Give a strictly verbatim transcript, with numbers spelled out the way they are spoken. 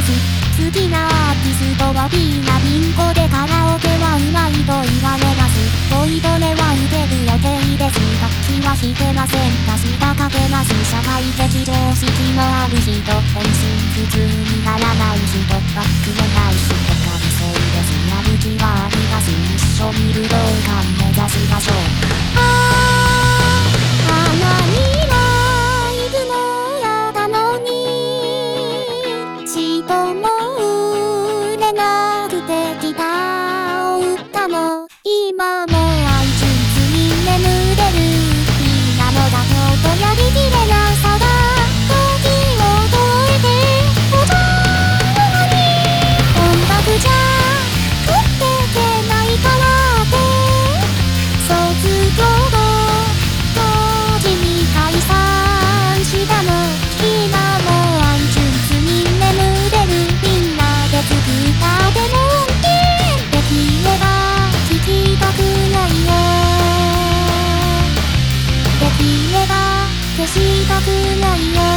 す。好きなアーティストはビーナビンコでカラオケはうまいと言われます。恋トレは受ける予定です。楽器は弾けません。確かかけます。社会的常識のある人、本心普通にならない人、バックのない人が理想です。やる気はあります。一緒に武道館目指しましょう。あー、花には行くのやだのに、ちとも売れなくてギターを売ったの。今も iTunes に眠れるみんなの妥協とやりきれなさが時を超えておばあに音楽じゃ食ってけないからって卒業後同時に解散したの。今も iTunes に眠れるみんなで作ったデモ音源できれば聞きたくないよ。できれば消したくないよ。